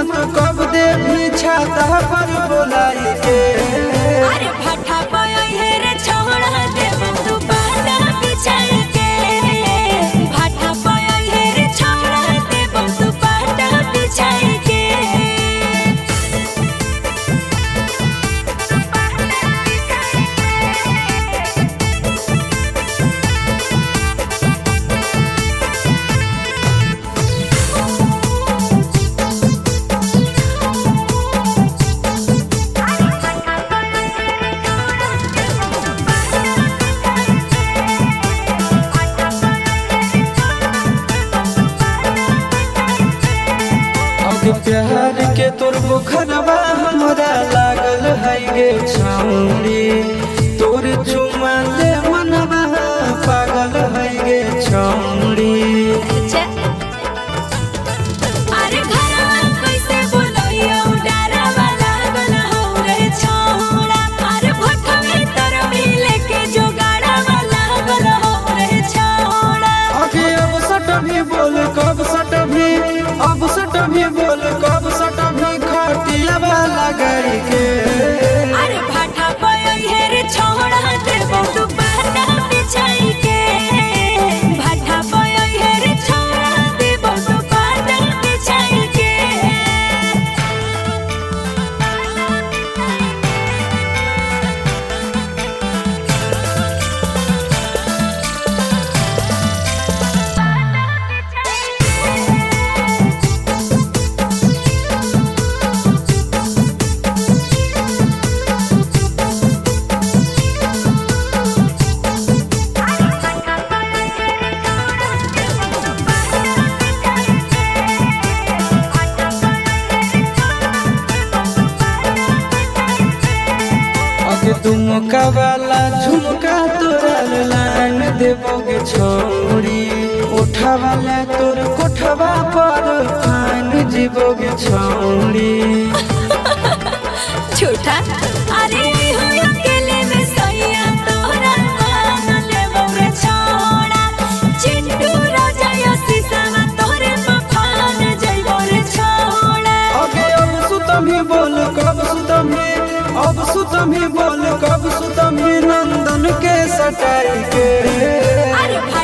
चुमा तो कब दे भी छाता पर बोलाई के। अरे भट्ठा पाया है रे छोड़ा दे तू बाटा बिछाई के। भट्ठा पाया है रे छोड़ा दे तू बाटा बिछाई के। प्यार के तोर बुखरवा हमरा लागल है गे छौरी। तोर चुमा ले मनवा पागल है गे छौरी। अरे घरवा कैसे बोलैया डरवा लागल हो रे छोड़ा। अरे भट्ठा में तर मिले के जोगाड़वा लागल हो रे छोड़ा। अभी अब सट भी बोल कब सट भी, अब सट भी बोल कब सट भी खटिया लगाई के। अरे भट्ठा पाया है रे छोड़ा दे तू बाटा बिछाई के। भट्ठा पाया है रे छोड़ा दे तू बाटा बिछाई के। झुमका वाला झुमका तोरा लान देबोगे छोरी। उठा वाला तोर कोठवा पर फान जीवोगे छोरी। झूठा अरे हो अकेले में सैया तोरा मान लेबो रे छोड़ा। चिंटू राजा या सीसावा तोरे मफान जइबो रे छोड़ा। अबे अब सुतमी बोल कब सुतमी, अब सुतमी बोल कब सुतमी नंदन के सटाई के। अरे